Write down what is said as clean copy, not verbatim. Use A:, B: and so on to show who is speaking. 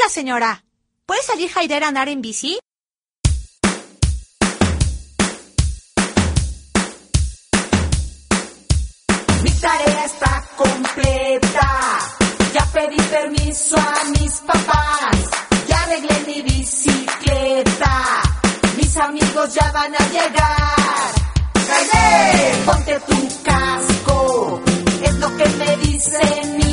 A: señora. ¿Puede salir Haider a andar en bici?
B: Mi tarea está completa. Ya pedí permiso a mis papás. Ya arreglé mi bicicleta. Mis amigos ya van a llegar. ¡Haider! Ponte tu casco. Es lo que me dicen mis